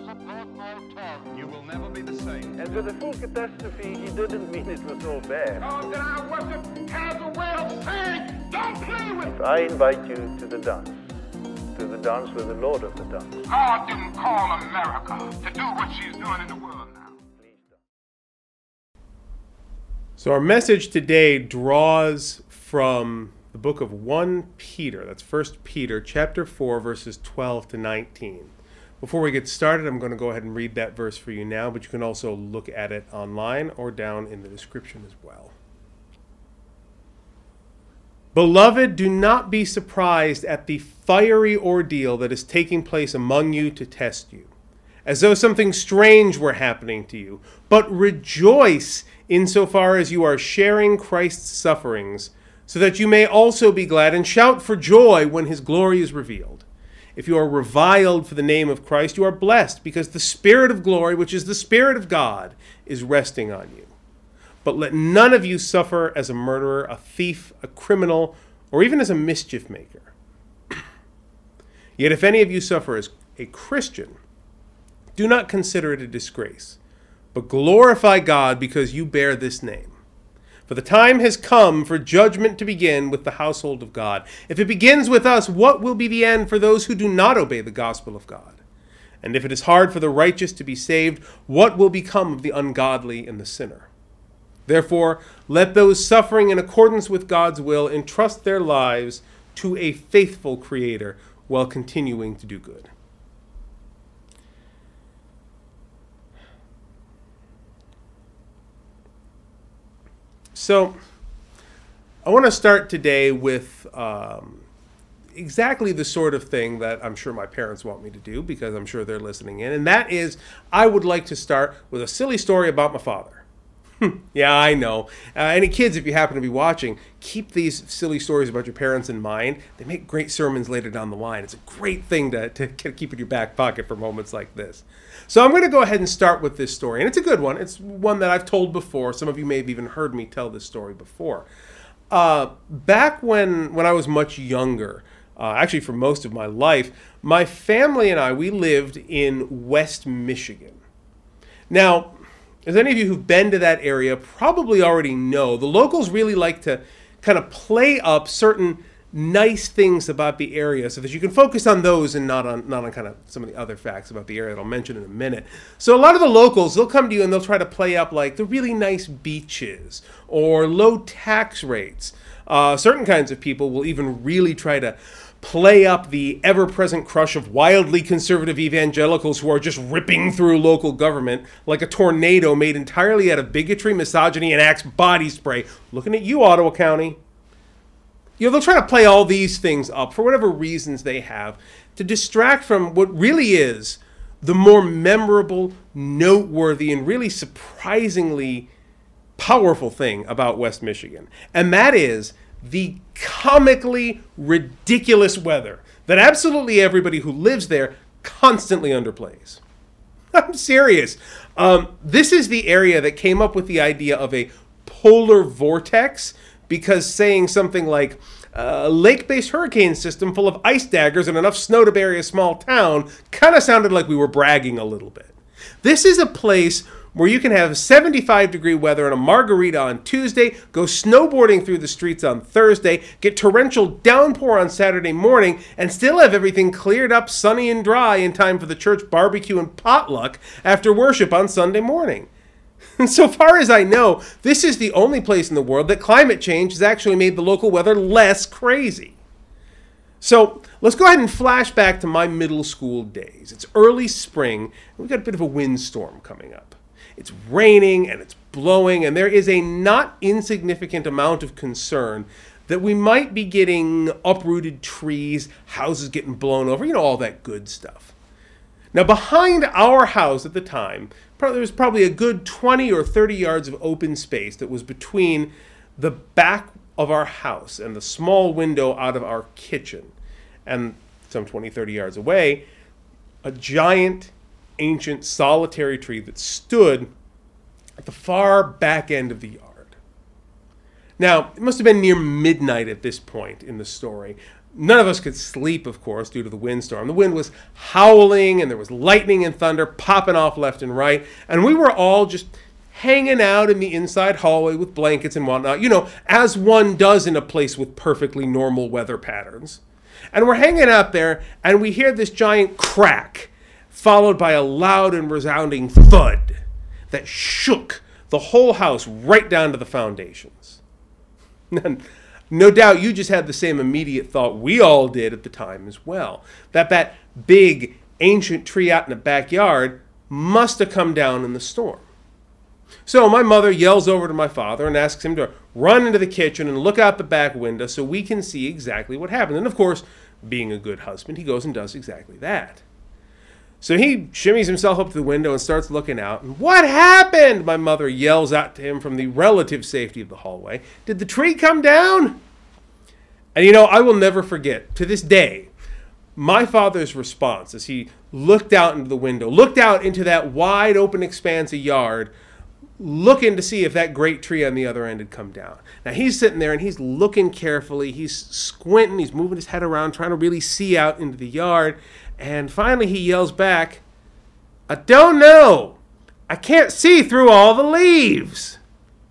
You will never be the same. And with the full catastrophe, he didn't mean it was all bad. God that I worship has a way of saying, don't play with me. I invite you to the dance with the Lord of the dance. God didn't call America to do what she's doing in the world now. So our message today draws from the book of 1 Peter. That's 1 Peter chapter 4, verses 12 to 19. Before we get started, I'm going to go ahead and read that verse for you now, but you can also look at it online or down in the description as well. Beloved, do not be surprised at the fiery ordeal that is taking place among you to test you, as though something strange were happening to you, but rejoice insofar as you are sharing Christ's sufferings, so that you may also be glad and shout for joy when his glory is revealed. If you are reviled for the name of Christ, you are blessed, because the Spirit of glory, which is the Spirit of God, is resting on you. But let none of you suffer as a murderer, a thief, a criminal, or even as a mischief maker. Yet if any of you suffer as a Christian, do not consider it a disgrace, but glorify God because you bear this name. For the time has come for judgment to begin with the household of God. If it begins with us, what will be the end for those who do not obey the gospel of God? And if it is hard for the righteous to be saved, what will become of the ungodly and the sinner? Therefore, let those suffering in accordance with God's will entrust their lives to a faithful Creator while continuing to do good. So, I want to start today with exactly the sort of thing that I'm sure my parents want me to do, because I'm sure they're listening in, and that is, I would like to start with a silly story about my father. Yeah, I know. Any kids, if you happen to be watching, keep these silly stories about your parents in mind. They make great sermons later down the line. It's a great thing to keep in your back pocket for moments like this. So I'm going to go ahead and start with this story. And it's a good one. It's one that I've told before. Some of you may have even heard me tell this story before. Back when I was much younger, actually for most of my life, my family and I, we lived in West Michigan. Now, as any of you who've been to that area probably already know, the locals really like to kind of play up certain nice things about the area so that you can focus on those and not on kind of some of the other facts about the area that I'll mention in a minute. So a lot of the locals, they'll come to you and they'll try to play up like the really nice beaches or low tax rates. Certain kinds of people will even really try to play up the ever-present crush of wildly conservative evangelicals who are just ripping through local government like a tornado made entirely out of bigotry, misogyny, and Axe body spray. Looking at you, Ottawa County. They'll try to play all these things up for whatever reasons they have to distract from what really is the more memorable, noteworthy, and really surprisingly powerful thing about West Michigan. And that is the comically ridiculous weather that absolutely everybody who lives there constantly underplays. I'm serious. This is the area that came up with the idea of a polar vortex, because saying something like a lake-based hurricane system full of ice daggers and enough snow to bury a small town kind of sounded like we were bragging a little bit. This is a place where you can have 75-degree weather and a margarita on Tuesday, go snowboarding through the streets on Thursday, get torrential downpour on Saturday morning, and still have everything cleared up, sunny and dry in time for the church barbecue and potluck after worship on Sunday morning. And so far as I know, this is the only place in the world that climate change has actually made the local weather less crazy. So let's go ahead and flash back to my middle school days. It's early spring, and we've got a bit of a windstorm coming up. It's raining and it's blowing, and there is a not insignificant amount of concern that we might be getting uprooted trees, houses getting blown over, all that good stuff. Now, behind our house at the time, there was probably a good 20 or 30 yards of open space that was between the back of our house and the small window out of our kitchen. And some 20, 30 yards away, a giant, ancient, solitary tree that stood at the far back end of the yard. Now, it must have been near midnight at this point in the story. None of us could sleep, of course, due to the windstorm. The wind was howling, and there was lightning and thunder popping off left and right, and we were all just hanging out in the inside hallway with blankets and whatnot, as one does in a place with perfectly normal weather patterns. And we're hanging out there, and we hear this giant crack, followed by a loud and resounding thud that shook the whole house right down to the foundations. No doubt you just had the same immediate thought we all did at the time as well, that big ancient tree out in the backyard must have come down in the storm. So my mother yells over to my father and asks him to run into the kitchen and look out the back window so we can see exactly what happened. And of course, being a good husband, he goes and does exactly that. So he shimmies himself up to the window and starts looking out. And what happened? My mother yells out to him from the relative safety of the hallway. Did the tree come down? And I will never forget, to this day, my father's response as he looked out into the window, looked out into that wide open expanse of yard, looking to see if that great tree on the other end had come down. Now he's sitting there and he's looking carefully, he's squinting, he's moving his head around, trying to really see out into the yard. And finally he yells back, "I don't know. I can't see through all the leaves."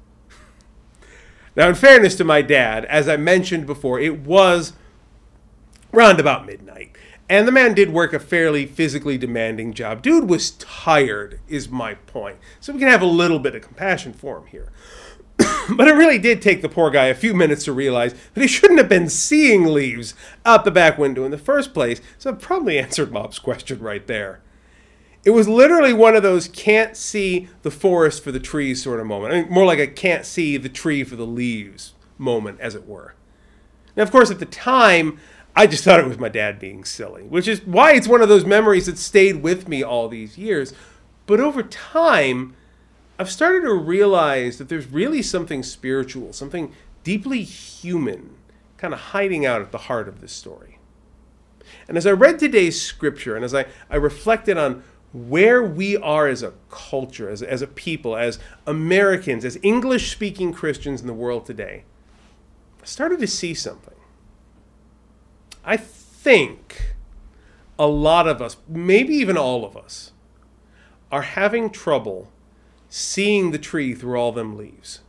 Now, in fairness to my dad, as I mentioned before, it was round about midnight. And the man did work a fairly physically demanding job. Dude was tired, is my point. So we can have a little bit of compassion for him here. But it really did take the poor guy a few minutes to realize that he shouldn't have been seeing leaves out the back window in the first place. So I probably answered Bob's question right there. It was literally one of those can't see the forest for the trees sort of moment. I mean, more like a can't see the tree for the leaves moment, as it were. Now, of course, at the time, I just thought it was my dad being silly, which is why it's one of those memories that stayed with me all these years. But over time, I've started to realize that there's really something spiritual, something deeply human, kind of hiding out at the heart of this story. And as I read today's scripture, and as I reflected on where we are as a culture, as a people, as Americans, as English-speaking Christians in the world today, I started to see something. I think a lot of us, maybe even all of us, are having trouble seeing the tree through all them leaves.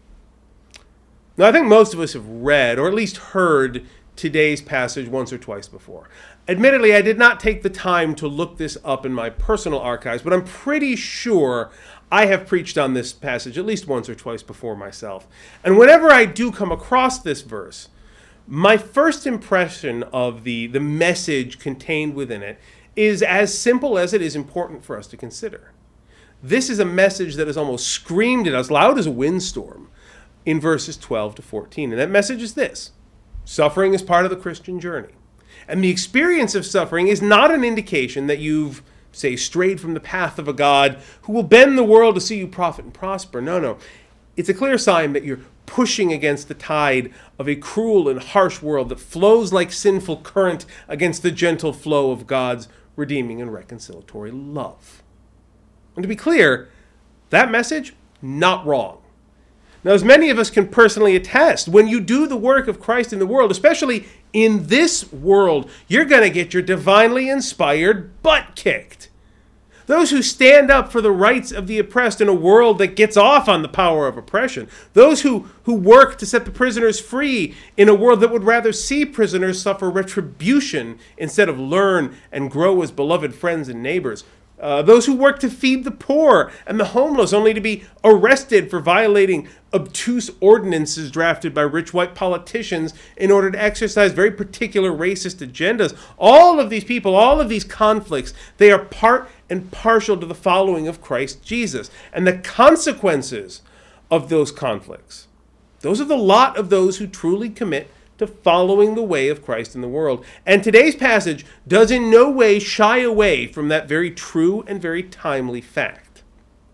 Now, I think most of us have read, or at least heard, today's passage once or twice before. Admittedly, I did not take the time to look this up in my personal archives, but I'm pretty sure I have preached on this passage at least once or twice before myself. And whenever I do come across this verse, my first impression of the message contained within it is as simple as it is important for us to consider. This is a message that is almost screamed at us loud as a windstorm in verses 12 to 14. And that message is this: suffering is part of the Christian journey. And the experience of suffering is not an indication that you've, say, strayed from the path of a God who will bend the world to see you profit and prosper. No. It's a clear sign that you're pushing against the tide of a cruel and harsh world that flows like sinful current against the gentle flow of God's redeeming and reconciliatory love. And to be clear, that message, not wrong. Now, as many of us can personally attest, when you do the work of Christ in the world, especially in this world, you're going to get your divinely inspired butt kicked. Those who stand up for the rights of the oppressed in a world that gets off on the power of oppression. Those who work to set the prisoners free in a world that would rather see prisoners suffer retribution instead of learn and grow as beloved friends and neighbors. Those who work to feed the poor and the homeless only to be arrested for violating obtuse ordinances drafted by rich white politicians in order to exercise very particular racist agendas. All of these people, all of these conflicts, they are part and partial to the following of Christ Jesus. And the consequences of those conflicts, those are the lot of those who truly commit to following the way of Christ in the world. And today's passage does in no way shy away from that very true and very timely fact.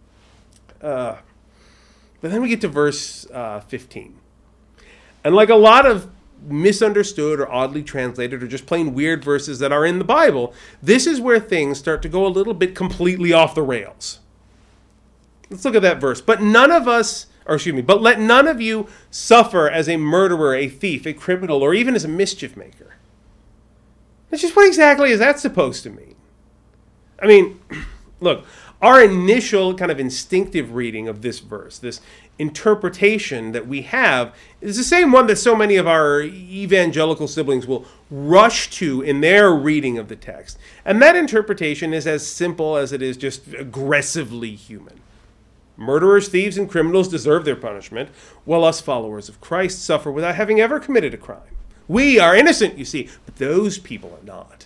But then we get to verse 15. And like a lot of misunderstood or oddly translated or just plain weird verses that are in the Bible, this is where things start to go a little bit completely off the rails. Let's look at that verse. But let none of you suffer as a murderer, a thief, a criminal, or even as a mischief maker. It's just what exactly is that supposed to mean? I mean, look, our initial kind of instinctive reading of this verse, this interpretation that we have, is the same one that so many of our evangelical siblings will rush to in their reading of the text. And that interpretation is as simple as it is just aggressively human. Murderers, thieves, and criminals deserve their punishment, while us followers of Christ suffer without having ever committed a crime. We are innocent, you see, but those people are not.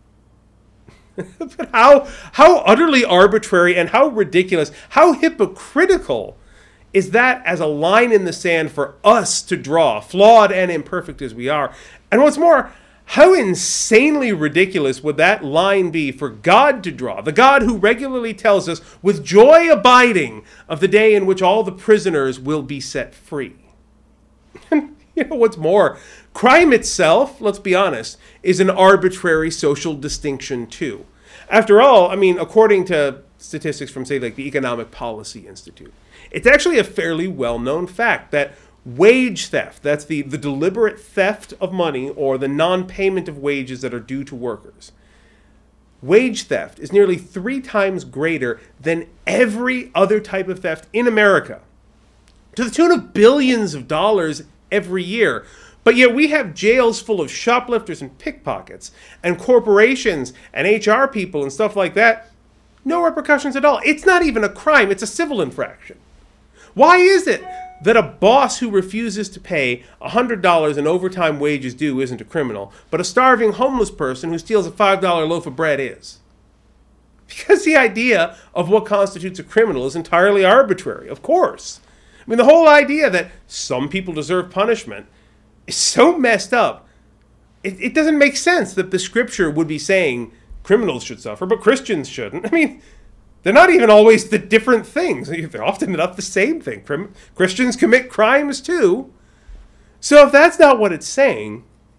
But how utterly arbitrary and how ridiculous, how hypocritical is that as a line in the sand for us to draw, flawed and imperfect as we are. And what's more, how insanely ridiculous would that line be for God to draw, the God who regularly tells us with joy abiding of the day in which all the prisoners will be set free. And what's more, crime itself, let's be honest, is an arbitrary social distinction too. After all, I mean, according to statistics from, say, like the Economic Policy Institute, it's actually a fairly well-known fact that wage theft, that's the deliberate theft of money or the non-payment of wages that are due to workers, wage theft is nearly 3 times greater than every other type of theft in America, to the tune of billions of dollars every year. But yet we have jails full of shoplifters and pickpockets, and corporations and HR people and stuff like that. No repercussions at all. It's not even a crime. It's a civil infraction. Why is it that a boss who refuses to pay $100 in overtime wages due isn't a criminal, but a starving homeless person who steals a $5 loaf of bread is? Because the idea of what constitutes a criminal is entirely arbitrary, of course. I mean, the whole idea that some people deserve punishment is so messed up. It doesn't make sense that the scripture would be saying criminals should suffer, but Christians shouldn't. I mean, they're not even always the different things. They're often not the same thing. Christians commit crimes too. So if that's not what it's saying,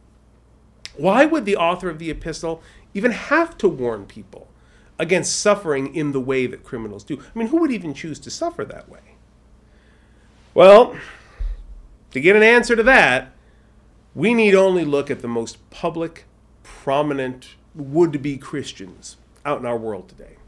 why would the author of the epistle even have to warn people against suffering in the way that criminals do? I mean, who would even choose to suffer that way? Well, to get an answer to that, we need only look at the most public, prominent, would-be Christians out in our world today.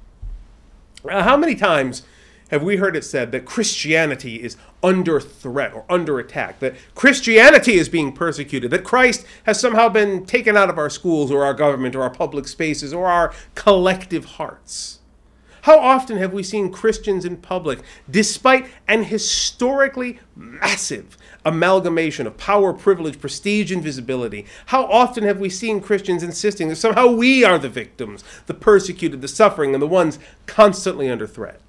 How many times have we heard it said that Christianity is under threat or under attack, that Christianity is being persecuted, that Christ has somehow been taken out of our schools or our government or our public spaces or our collective hearts? How often have we seen Christians in public, despite an historically massive amalgamation of power, privilege, prestige, and visibility? How often have we seen Christians insisting that somehow we are the victims, the persecuted, the suffering, and the ones constantly under threat?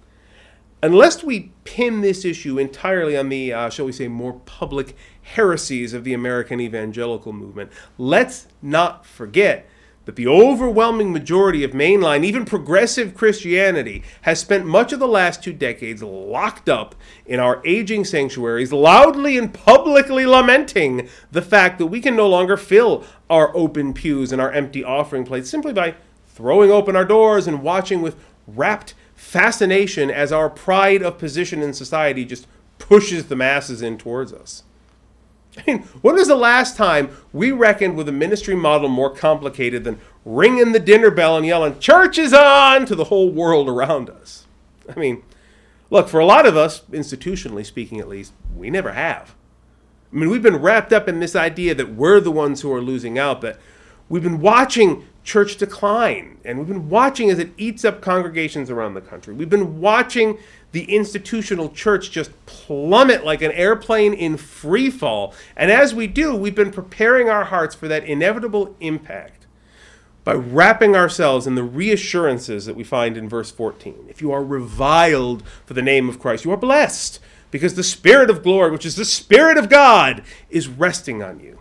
Unless we pin this issue entirely on the, shall we say, more public heresies of the American evangelical movement, let's not forget that the overwhelming majority of mainline, even progressive Christianity, has spent much of the last 2 decades locked up in our aging sanctuaries, loudly and publicly lamenting the fact that we can no longer fill our open pews and our empty offering plates simply by throwing open our doors and watching with rapt fascination as our pride of position in society just pushes the masses in towards us. I mean, when was the last time we reckoned with a ministry model more complicated than ringing the dinner bell and yelling, "Church is on!" to the whole world around us? I mean, look, for a lot of us, institutionally speaking at least, we never have. I mean, we've been wrapped up in this idea that we're the ones who are losing out, that we've been watching church decline, and we've been watching as it eats up congregations around the country. We've been watching the institutional church just plummet like an airplane in free fall. And as we do, we've been preparing our hearts for that inevitable impact by wrapping ourselves in the reassurances that we find in verse 14. If you are reviled for the name of Christ, you are blessed, because the Spirit of glory, which is the Spirit of God, is resting on you.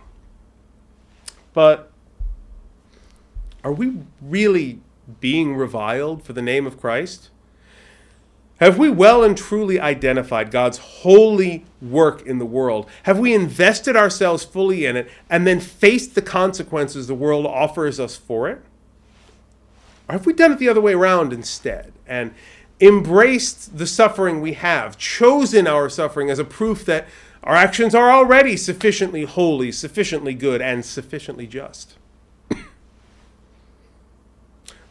But are we really being reviled for the name of Christ? Have we well and truly identified God's holy work in the world? Have we invested ourselves fully in it and then faced the consequences the world offers us for it? Or have we done it the other way around instead and embraced the suffering we have, chosen our suffering as a proof that our actions are already sufficiently holy, sufficiently good, and sufficiently just?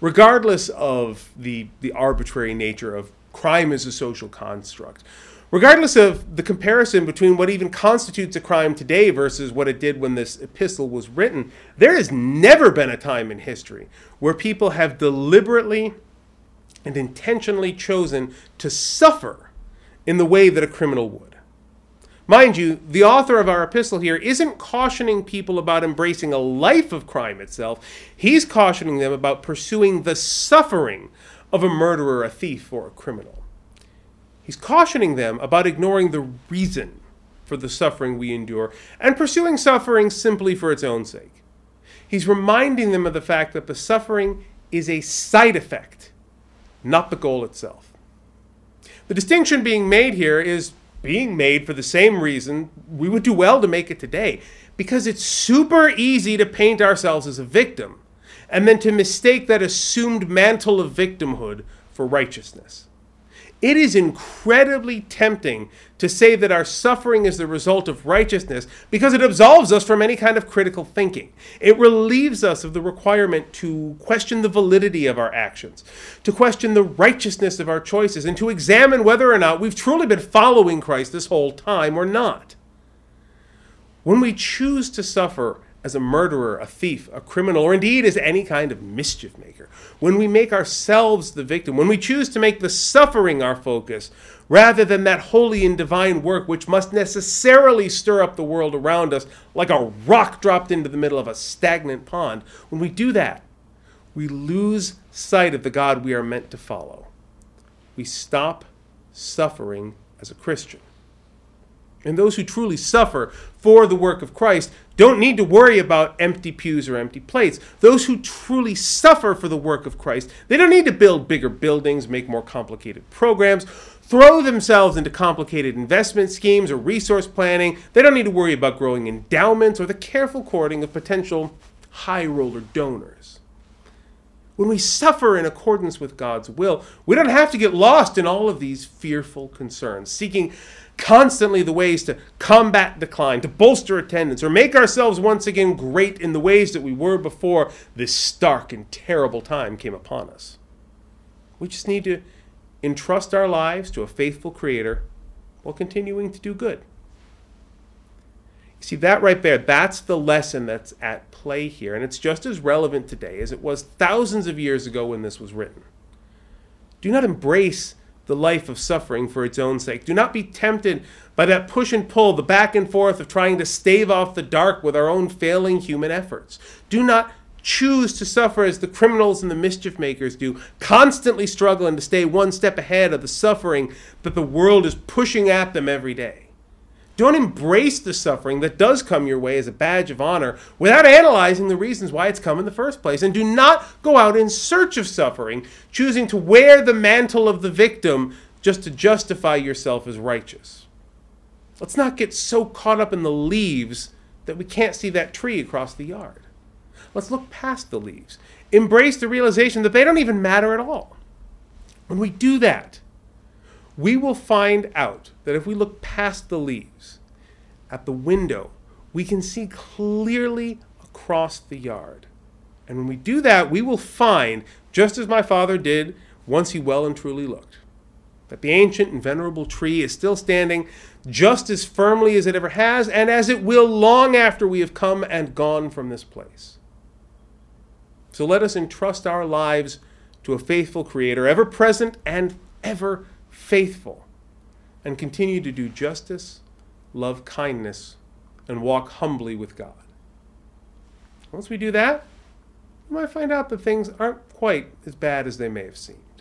regardless of the arbitrary nature of crime as a social construct, regardless of the comparison between what even constitutes a crime today versus what it did when this epistle was written, there has never been a time in history where people have deliberately and intentionally chosen to suffer in the way that a criminal would. Mind you, the author of our epistle here isn't cautioning people about embracing a life of crime itself. He's cautioning them about pursuing the suffering of a murderer, a thief, or a criminal. He's cautioning them about ignoring the reason for the suffering we endure and pursuing suffering simply for its own sake. He's reminding them of the fact that the suffering is a side effect, not the goal itself. The distinction being made here is being made for the same reason we would do well to make it today, because it's super easy to paint ourselves as a victim and then to mistake that assumed mantle of victimhood for righteousness. It is incredibly tempting to say that our suffering is the result of righteousness because it absolves us from any kind of critical thinking. It relieves us of the requirement to question the validity of our actions, to question the righteousness of our choices, and to examine whether or not we've truly been following Christ this whole time or not. When we choose to suffer as a murderer, a thief, a criminal, or indeed as any kind of mischief maker, when we make ourselves the victim, when we choose to make the suffering our focus, rather than that holy and divine work which must necessarily stir up the world around us like a rock dropped into the middle of a stagnant pond, when we do that, we lose sight of the God we are meant to follow. We stop suffering as a Christian. And those who truly suffer for the work of Christ don't need to worry about empty pews or empty plates. Those who truly suffer for the work of Christ, they don't need to build bigger buildings, make more complicated programs, throw themselves into complicated investment schemes or resource planning. They don't need to worry about growing endowments or the careful courting of potential high roller donors. When we suffer in accordance with God's will, we don't have to get lost in all of these fearful concerns, seeking constantly the ways to combat decline, to bolster attendance, or make ourselves once again great in the ways that we were before this stark and terrible time came upon us. We just need to entrust our lives to a faithful Creator while continuing to do good. You see, that right there, that's the lesson that's at play here, and it's just as relevant today as it was thousands of years ago when this was written. Do not embrace the life of suffering for its own sake. Do not be tempted by that push and pull, the back and forth of trying to stave off the dark with our own failing human efforts. Do not choose to suffer as the criminals and the mischief makers do, constantly struggling to stay one step ahead of the suffering that the world is pushing at them every day. Don't embrace the suffering that does come your way as a badge of honor without analyzing the reasons why it's come in the first place. And do not go out in search of suffering, choosing to wear the mantle of the victim just to justify yourself as righteous. Let's not get so caught up in the leaves that we can't see that tree across the yard. Let's look past the leaves. Embrace the realization that they don't even matter at all. When we do that, we will find out that if we look past the leaves, at the window, we can see clearly across the yard. And when we do that, we will find, just as my father did once he well and truly looked, that the ancient and venerable tree is still standing just as firmly as it ever has, and as it will long after we have come and gone from this place. So let us entrust our lives to a faithful Creator, ever present and ever faithful, and continue to do justice, love kindness, and walk humbly with God. Once we do that, we might find out that things aren't quite as bad as they may have seemed.